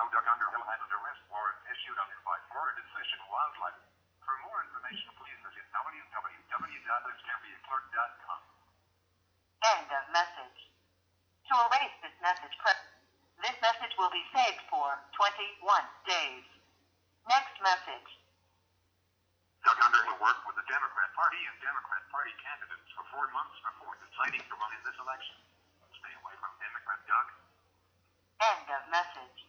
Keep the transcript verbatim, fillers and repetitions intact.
No, Doug Underhill has an arrest warrant issued under by Florida Fish and Wildlife. For more information, please visit w w w dot escambia clerk dot com. End of message. To erase this message, press. This message will be saved for twenty-one days. Next message. Doug Underhill worked with the Democrat Party and Democrat Party candidates for four months before deciding to run in this election. Stay away from Democrat Doug. End of message.